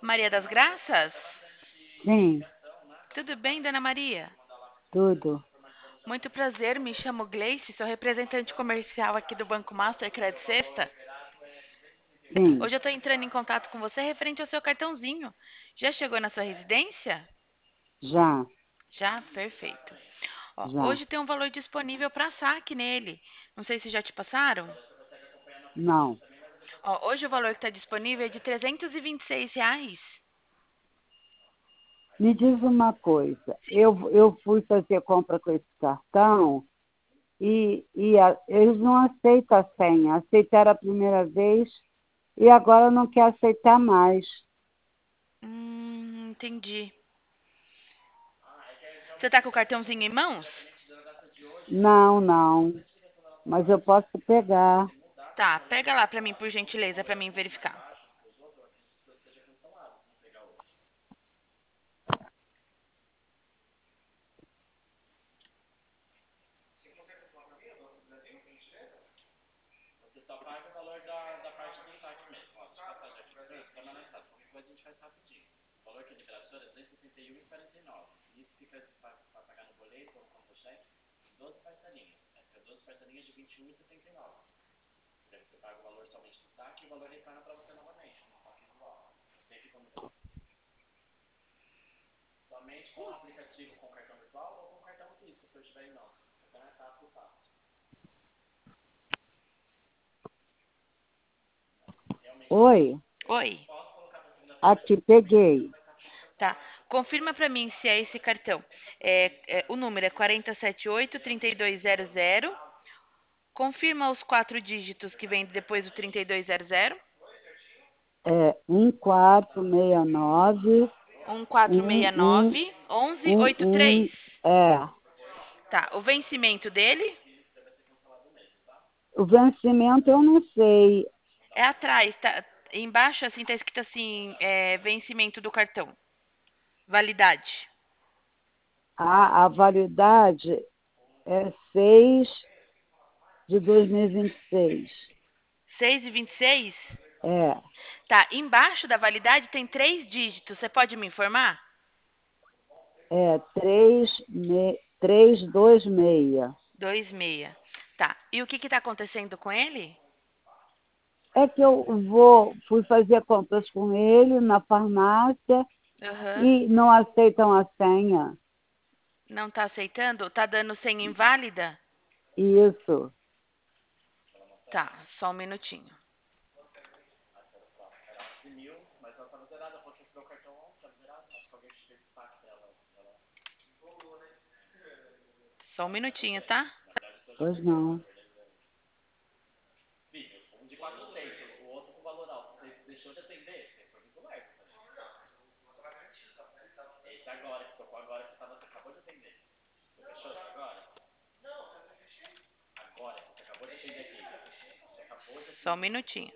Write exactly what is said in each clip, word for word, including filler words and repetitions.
Maria das Graças? Sim, Tudo bem, dona Maria? tudo. Muito prazer, me chamo Gleice, sou representante comercial aqui do Banco Master Credit Sexta. Sim, Hoje eu estou entrando em contato com você referente ao seu cartãozinho. Já chegou na sua residência? já, Já? Perfeito. Ó, já. hoje tem um valor disponível para saque nele. Não sei se já te passaram. Não. Ó, hoje o valor que está disponível é de trezentos e vinte e seis reais. Me diz uma coisa. Eu, eu fui fazer compra com esse cartão e, e a- eles não aceitam a senha. Aceitaram a primeira vez e agora não quer aceitar mais. Hum, entendi. Você está com o cartãozinho em mãos? Não, não. Mas eu posso pegar. Tá, pega lá para mim, por gentileza, para mim verificar. Oi, Oi, aqui peguei. tá. Confirma para mim se é esse cartão. É, é, o número é quatro sete oito, três dois zero zero. Confirma os quatro dígitos que vem depois do trinta e dois zero zero. É um quatro seis nove um quatro um seis um nove, onze um oitenta e três. um é. Tá, o vencimento dele O vencimento eu não sei. é atrás, tá? Embaixo assim tá escrito assim, é, vencimento do cartão. Validade. A, a validade é seis de dois mil e vinte e seis. seis e vinte e seis. É, Tá, embaixo da validade tem três dígitos. Você pode me informar? é três, me, três dois seis. Dois seis. Tá. E o que que tá acontecendo com ele? É que eu vou, fui fazer compras com ele na farmácia Aham. e não aceitam a senha. Não tá aceitando? Tá dando senha inválida? Isso. Tá, só um minutinho. Só um minutinho, tá? Pois não. Só um minutinho.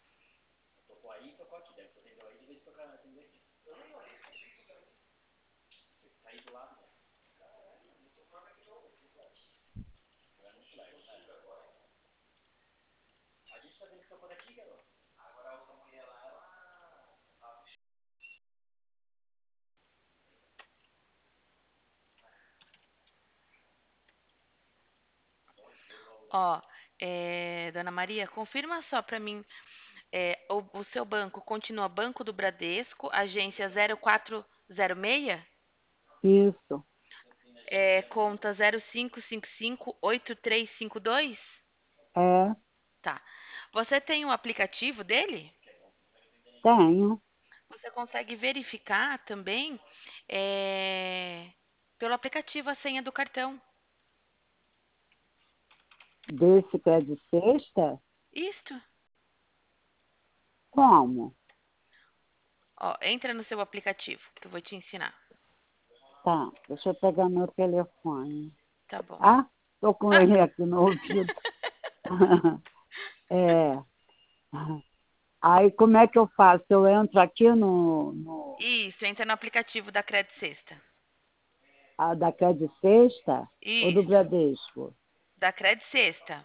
Ó, é, dona Maria, confirma só pra mim. É, o, o seu banco continua Banco do Bradesco, agência zero quatro zero seis? Isso. É, conta zero cinco cinco cinco oito três cinco dois? É, Tá. Você tem o aplicativo dele? tenho. Você consegue verificar também é, pelo aplicativo a senha do cartão. Desse que é de sexta? Isto. Como? Ó, entra no seu aplicativo, que eu vou te ensinar. Tá, deixa eu pegar meu telefone. Tá bom. Ah, estou com Ah! ele aqui no ouvido. É. Aí como é que eu faço? Eu entro aqui no, no Isso, entra no aplicativo da Credit Sexta. a da que é de sexta ou do Isso, Bradesco? da Credit Sexta.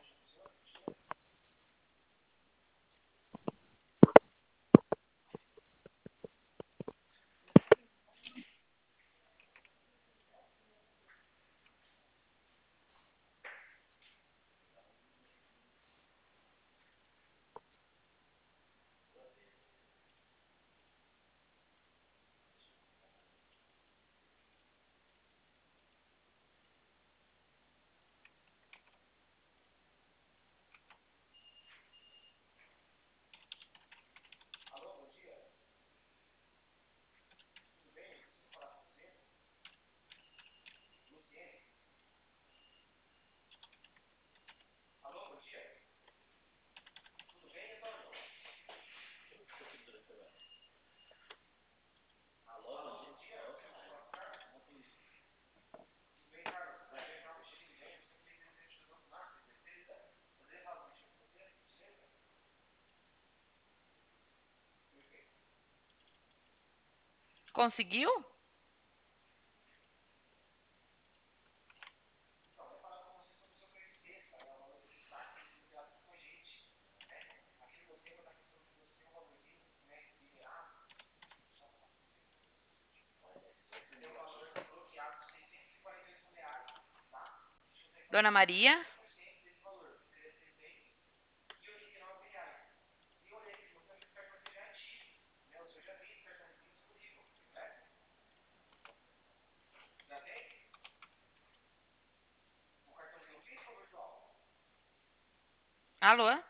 Conseguiu? Dona Maria? Alô?